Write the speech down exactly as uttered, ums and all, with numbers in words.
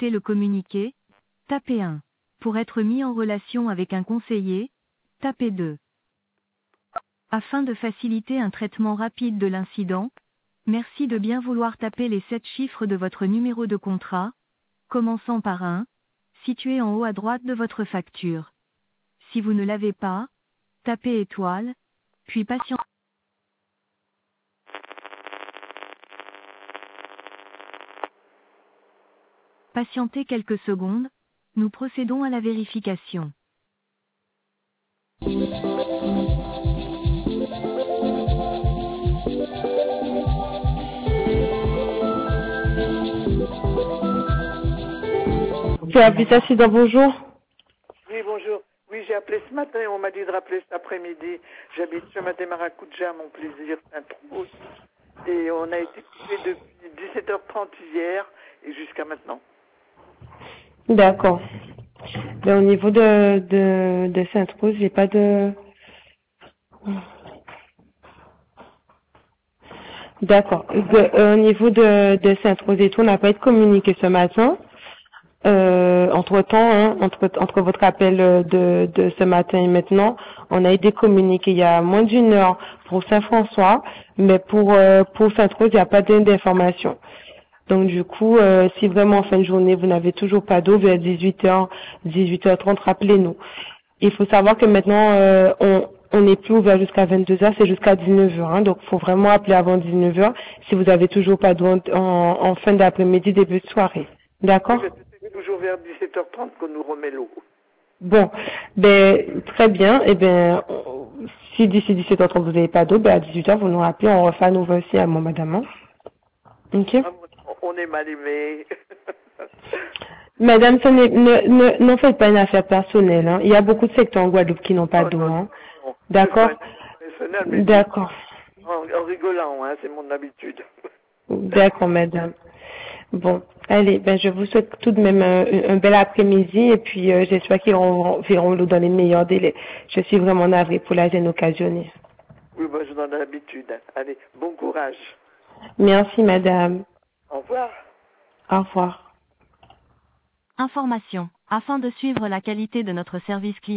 souhaitez le communiquer, tapez un. Pour être mis en relation avec un conseiller, tapez deux. Afin de faciliter un traitement rapide de l'incident, merci de bien vouloir taper les sept chiffres de votre numéro de contrat, commençant par un, situé en haut à droite de votre facture. Si vous ne l'avez pas, tapez étoile, puis patientez. Patientez quelques secondes, nous procédons à la vérification. C'est Habitat Sida, bonjour. Oui, bonjour. Oui, j'ai appelé ce matin et on m'a dit de rappeler cet après-midi. J'habite sur ma Maracuja, mon plaisir, Sainte-Rose. Et on a été coupé depuis dix-sept heures trente hier et jusqu'à maintenant. D'accord. Ben, au niveau de, de, de Sainte-Rose, j'ai pas de... D'accord. De- euh, au niveau de, de Sainte-Rose et tout, on n'a pas été communiqué ce matin. Euh, entre temps, hein, entre, entre votre appel de, de ce matin et maintenant, on a été communiqué il y a moins d'une heure pour Saint-François, mais pour, euh, pour Sainte-Rose, il n'y a pas d'information. Donc du coup, euh, si vraiment en fin de journée, vous n'avez toujours pas d'eau, vers dix-huit heures, dix-huit heures trente, rappelez-nous. Il faut savoir que maintenant, euh, on on n'est plus ouvert jusqu'à vingt-deux heures, c'est jusqu'à dix-neuf heures. Hein, donc il faut vraiment appeler avant dix-neuf heures si vous avez toujours pas d'eau en, en, en fin d'après-midi, début de soirée. D'accord? Oui, c'est toujours vers dix-sept heures trente qu'on nous remet l'eau. Bon, ben très bien. Et ben on- si d'ici dix-sept heures trente vous n'avez pas d'eau, ben à dix-huit heures vous nous rappelez, on refait à nouveau aussi à mon madame. Hein. Ok? Ah, on est mal aimé. Madame, ce n'est- ne, ne, n'en faites pas une affaire personnelle. Hein. Il y a beaucoup de secteurs en Guadeloupe qui n'ont pas Oh, d'eau. non, Hein. non. D'accord? C'est pas personnel, mais D'accord. en, en rigolant, hein, c'est mon habitude. D'accord, madame. Bon, allez, ben je vous souhaite tout de même un, un bel après-midi et puis euh, j'espère qu'ils verront verront l'eau dans les meilleurs délais. Je suis vraiment navrée pour la gêne occasionnée. Oui, moi, j'en ai l'habitude. Allez, bon courage. Merci, madame. Au revoir. Au revoir. Information. Afin de suivre la qualité de notre service client,